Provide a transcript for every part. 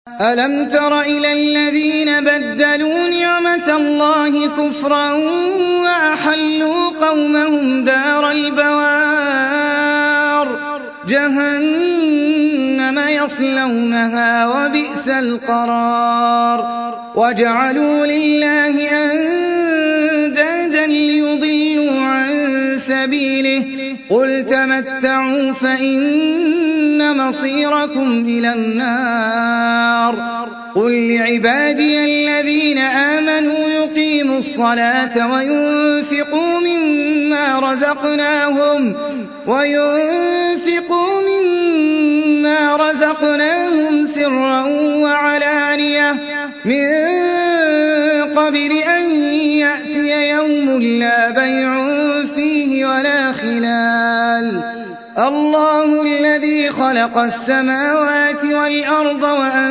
أَلَمْ تَرَ إِلَى الَّذِينَ بَدَّلُوا نِعْمَةَ اللَّهِ كُفْرًا وَأَحَلُّوا قَوْمَهُمْ دَارَ الْبَوَارِ جَهَنَّمَ يَصْلَوْنَهَا وَبِئْسَ الْقَرَارُ وَجَعَلُوا لِلَّهِ أَندَادًا لِّيُضِلُّوا عَن سَبِيلِهِ قُلْ تَمَتَّعُوا فَإِنَّ مَصِيرَكُمْ إِلَى النَّارِ قُل لِّعِبَادِيَ الَّذِينَ آمَنُوا يُقِيمُوا الصَّلَاةَ وَيُنفِقُوا مِمَّا رَزَقْنَاهُمْ سِرًّا وَعَلَانِيَةً مِّن قَبْلِ أَن يَأْتِيَ يَوْمٌ لَّا بَيْعٌ فِيهِ وَلَا خِلَالٌ اللَّهُ الَّذِي خَلَقَ السَّمَاوَاتِ وَالْأَرْضَ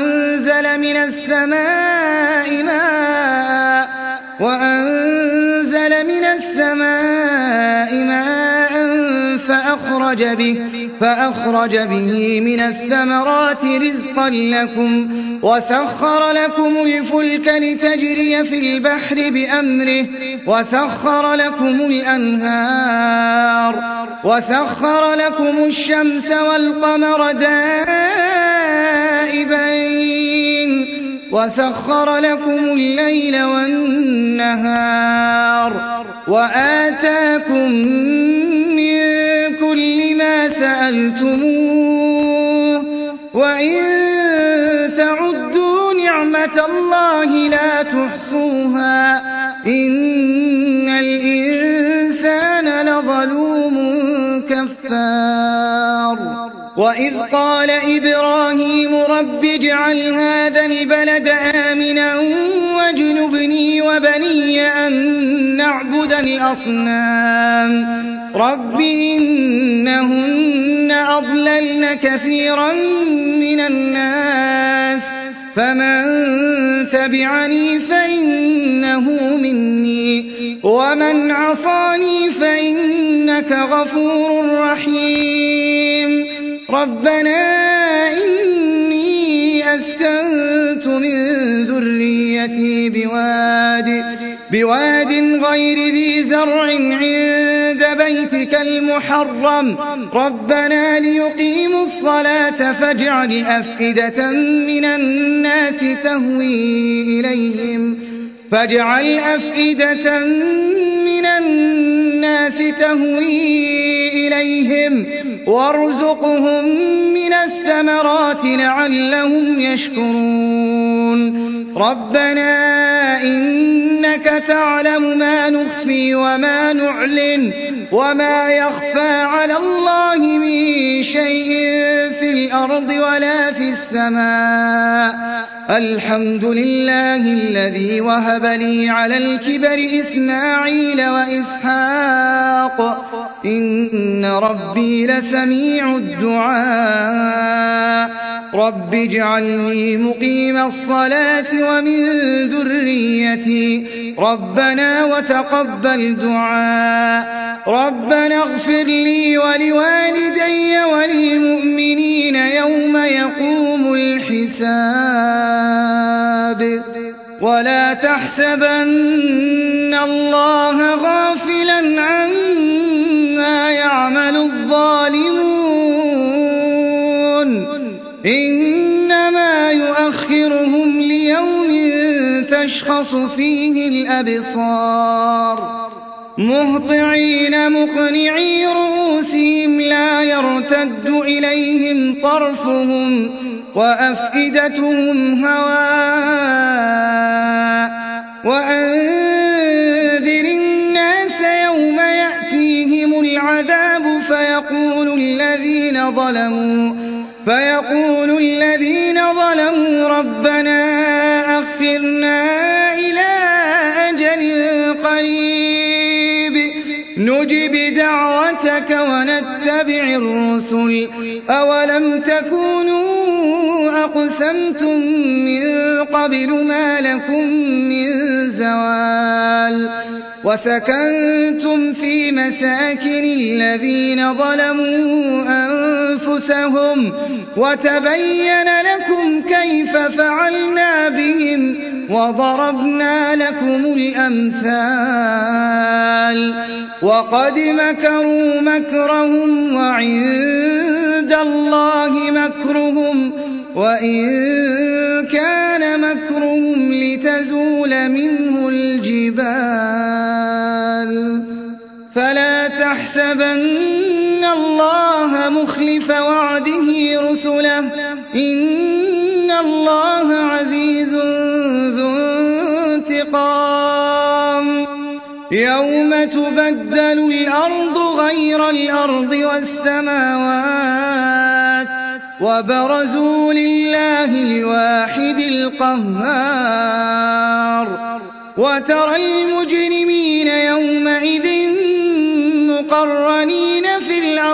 وَأَنزَلَ مِنَ السَّمَاءِ مَاءً فَأَخْرَجَ بِهِ مِنَ الثَّمَرَاتِ رِزْقًا لَّكُمْ وَسَخَّرَ لَكُمُ الْفُلْكَ لِتَجْرِيَ فِي الْبَحْرِ بِأَمْرِهِ وَسَخَّرَ لَكُمُ الْأَنْهَارَ وَسَخَّرَ لَكُمُ الشَّمْسَ وَالْقَمَرَ دَائِبَيْنِ وَسَخَّرَ لَكُمُ اللَّيْلَ وَالنَّهَارَ وَآتَاكُم مِّن كُلِّ مَا سَأَلْتُمُوهُ وَإِن تَعُدُّوا نِعْمَةَ اللَّهِ لَا تُحْصُوهَا إِنَّ الْإِنسَانَ لَظَلُومٌ كَفَّارٌ وَإِذْ قَالَ إِبْرَاهِيمُ رَبِّ اجْعَلْ هَٰذَا الْبَلَدَ آمِنًا وَاجْنُبْنِي وَبَنِيَّ أَن نَّعْبُدَ الْأَصْنَامَ رَبِّ إِنَّهُنَّ أَضْلَلْنَ كَثِيرًا مِّنَ النَّاسِ فَمَن تَبِعَنِي فَإِنَّهُ مِنِّي وَمَنْ عَصَانِي فَإِنَّكَ غَفُورٌ رَّحِيمٌ رَبَّنَا إِنِّي أَسْكَنتُ مِن ذُرِّيَّتِي بِوَادٍ غَيْرِ ذِي زَرْعٍ عِندَ بَيْتِكَ الْمُحَرَّمِ رَبَّنَا لِيُقِيمُوا الصَّلَاةَ فَاجْعَلْ أَفْئِدَةً مِّنَ النَّاسِ تَهْوِي إِلَيْهِمْ وَارْزُقْهُم مِّنَ الثَّمَرَاتِ لَعَلَّهُمْ يَشْكُرُونَ رَبَّنَا إِنَّكَ تَعْلَمُ مَا نُخْفِي وَمَا نُعْلِنُ وَمَا يَخْفَىٰ عَلَى اللَّهِ مِن شَيْءٍ فِي الْأَرْضِ وَلَا فِي السَّمَاءِ الْحَمْدُ لِلَّهِ الَّذِي وَهَبَ لِي عَلَى الْكِبَرِ إِسْمَاعِيلَ وَإِسْحَاقَ إِنَّ رَبِّي لَسَمِيعُ الدُّعَاءِ رَبِّ اجْعَلْنِي مُقِيمَ الصَّلَاةِ وَمِن ذُرِّيَّتِي رَبَّنَا وَتَقَبَّلْ دُعَاءِ رَبَّنَا اغْفِرْ لِي وَلِوَالِدَيَّ وَلِلْمُؤْمِنِينَ يَوْمَ يَقُومُ الْحِسَابُ وَلَا تَحْسَبَنَّ اللَّهَ غَافِلًا عَمَّا يَعْمَلُ الظَّالِمُونَ إِنَّمَا يُؤَخِّرُهُمْ لِيَوْمٍ تَشْخَصُ فِيهِ الْأَبْصَارُ مُهْطِعِينَ مُقْنِعِي رُءُوسِهِمْ لَا يَرْتَدُّ إِلَيْهِمْ طَرْفُهُمْ وَأَفْئِدَتُهُمْ هَوَاءٌ وَأَنذِرِ النَّاسَ يَوْمَ يَأْتِيهِمُ الْعَذَابُ فيقول الذين ظلموا ربنا أخِّرْنَا إِلَىٰ أَجَلٍ قَرِيبٍ نُّجِبْ دَعْوَتَكَ وَنَتَّبِعِ الرُّسُلَ أَوَلَمْ تَكُونُوا أَقْسَمْتُم مِّن قَبْلُ مَا لَكُم مِّن زَوَالٍ وَسَكَنتُمْ فِي مَسَاكِنِ الَّذِينَ ظَلَمُوا أَنفُسَهُمْ وَتَبَيَّنَ لَكُمْ كَيْفَ كيف فعلنا بهم وضربنا لكم الأمثال وقد مكروا مكرهم وعند الله مكرهم وإن كان مكرهم لتزول منه الجبال فلا تحسبن الله مخلف وعده رسله إن الله عزيز ذو انتقام يوم تبدل الأرض غير الأرض والسماوات وبرزوا لله الواحد القهار وترى المجرمين يومئذ مقرنين في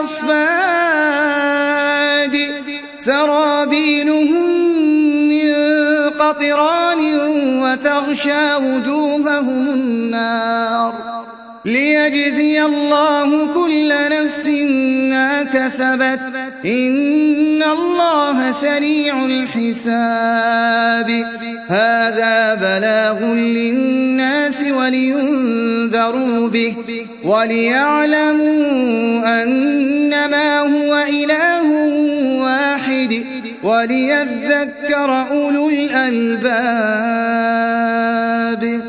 الأصفاد سرابيلهم من قطران وتغشى وجوههم النار ليجزي الله كل نفس ما كسبت إن الله سريع الحساب هذا بلاغ للناس ولينذروا به وليعلموا أنما هو إله واحد وليذكر أولو الألباب